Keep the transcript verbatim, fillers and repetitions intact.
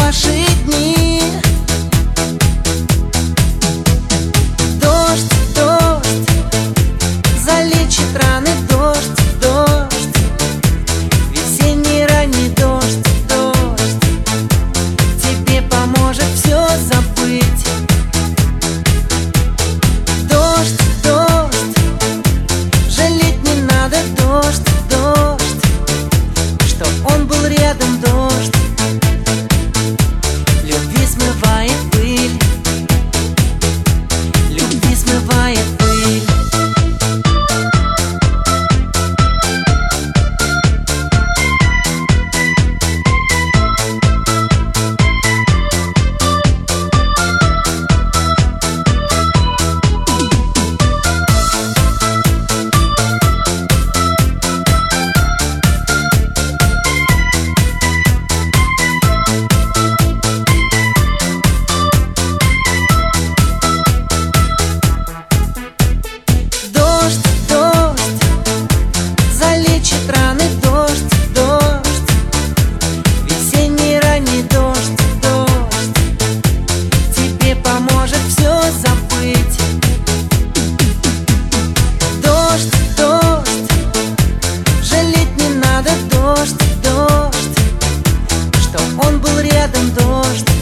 ваши дни. Дождь, дождь, залечит раны. Дождь, дождь, весенний ранний дождь, дождь, тебе поможет все забыть. Дождь, дождь, жалеть не надо. Дождь, дождь, чтоб он был рядом. Дождь любви смывает пыль, любви смывает пыль. Раны. Дождь, дождь, весенний ранний дождь, дождь, тебе поможет все забыть. Дождь, дождь, жалеть не надо. Дождь, дождь, чтоб он был рядом. Дождь